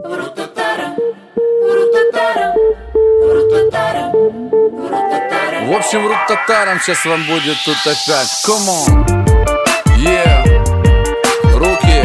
В общем, рут-татарам сейчас вам будет тут опять. Come on, yeah, руки.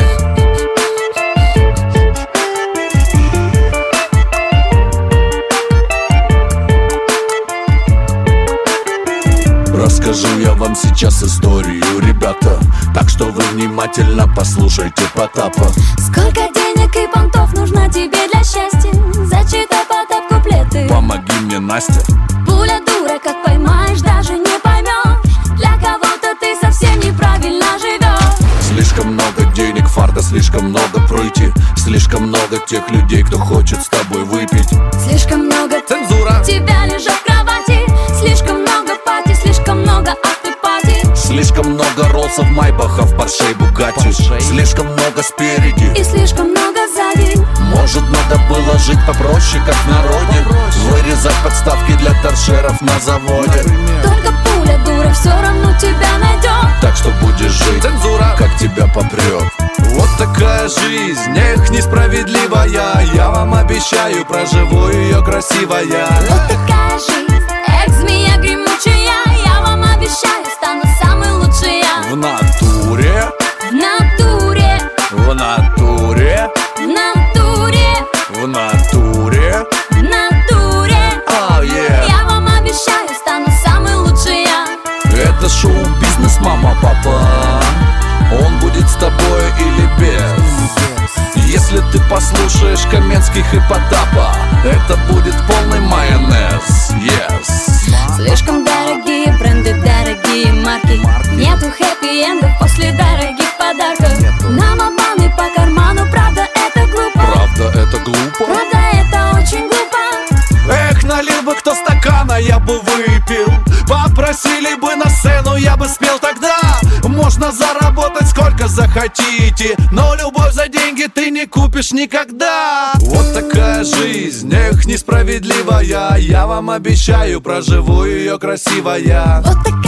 Расскажу я вам сейчас историю, ребята, так что вы внимательно послушайте Потапа. Сколько денег и понтов нужно тебе для счастья? Зачитай, Потап, куплеты. Помоги мне, Настя. Пуля дура, как поймаешь, даже не поймешь. Для кого-то ты совсем неправильно живешь. Слишком много денег, фарта, слишком много пройти. Слишком много тех людей, кто хочет с тобой выпить. Слишком много Цензура. тебя лежа в кровати. Слишком много пати, слишком много автопати. Слишком много Роллсов, Майбахов, Поршей, Бугатти. Слишком много спереди И слишком много сзади. Может, надо было жить попроще, как в народе. Вырезать подставки для торшеров на заводе. Только пуля дура все равно тебя найдет. Так что будешь жить, Цензура. как тебя попрет. Вот такая жизнь, эх, несправедливая. Я вам обещаю, проживу ее красивая. Вот такая жизнь, змея гремучая. Я вам обещаю, стану самой лучшей я. В натуре, В натуре, в натуре, в натуре, в натуре. в натуре. Oh, yeah. Я вам обещаю, стану самой лучшей я. Это шоу-бизнес, мама, папа. Он будет с тобой или без. Если ты послушаешь Каменских и Потапа, это будет полный майонез, yes. Слишком дорогие бренды, дорогие марки. Нету хэппи-эндов после дорогих подарков. Нам обманы по карману, правда это глупо. Правда, это глупо. Правда это очень глупо. Эх, налил бы кто стакана, я бы выпил. Попросили бы на сцену, я бы спел тогда. Можно заработать сколько захотите, но любовь за деньги ты не купишь никогда. Вот такая жизнь, эх, несправедливая. Я вам обещаю, проживу ее красивая. Вот такая